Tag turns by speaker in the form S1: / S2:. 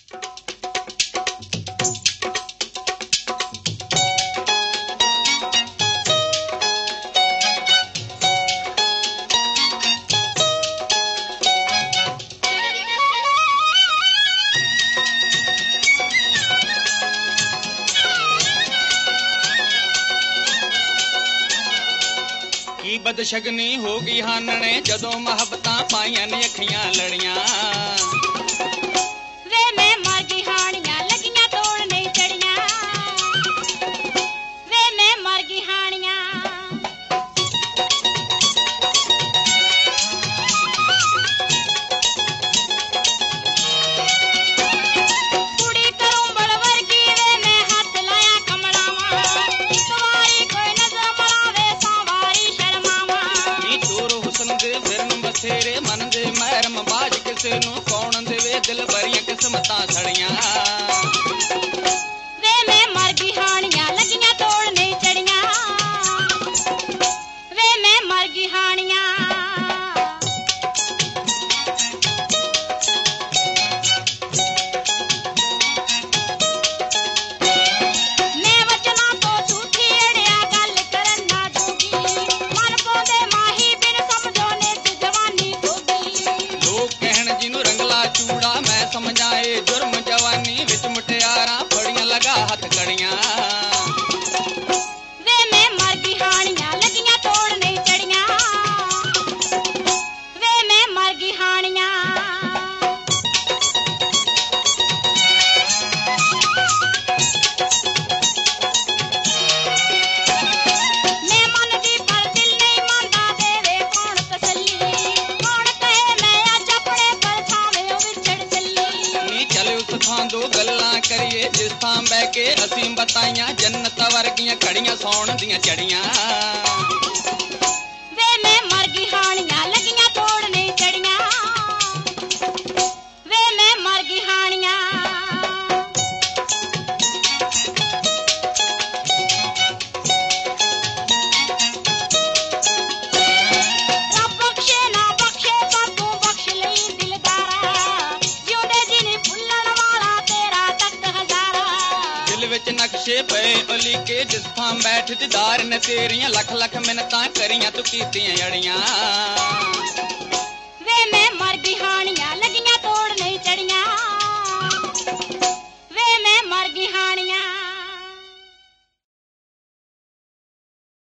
S1: बदशगनी होगी हानने जदों मोहब्बतां पाईयां ने अखियां लड़ियां
S2: वे मैं मर गई हानियां लगियां तोड़ नहीं चढ़ियां वे मैं मर गई हानियां कुड़ी करूं बड़ वर्गी वे मैं हाथ लाया कमड़ावा सवारी कोई नजर मरावे सवारी शर्मावा
S1: फिरन बथेरे मन दे महरम बाज किसे नू कौन देवे दिल भरियां किस्मतां सड़ियां
S2: वे मैं मर गई हानियां लगियां तोड़ नहीं चढ़ियां वे मैं मर गई हानियां मैं वचना तो झूठी अड़िया गल करन ना दूंगी मन पोंदे माही बिन समझो ने जवानी होगी
S1: लोग कहण जिनू रंगला चूड़ा मैं समझाए जुर्म जवानी विच मुटियारां फड़ियां लगा हथ कड़ियां
S2: वे मैं मर गई हानियां लगियां तोड़ नहीं चढ़ियां वे मैं मर गई हानियां मैं मन दी पर दिल नहीं मांदा देवे कौन तसल्ली कौन कहे मैं अज अपने पर थावे विछड़ चली
S1: नी चले उस थां दो गल्लां करिए जिस थां बह के असीं बताइयां जन्नत वर्गियां खड़ियां सौण दियां चड़ियां
S2: वे मैं मर गई हानियां लगियां तोड़ नहीं चढ़ियां वे मैं मर गई हानियां रब बख्शे ना बख्शे पर तू बख्श लई दिलदारा जिउंदे जी नी भुल्लण वाला तेरा तख्त हजारा
S1: दिल विच नक्शे पए उली के जिस थां बैठ दीदार ने तेरियां लख लख मिन्नतां करियां तू कीतियां अड़ियां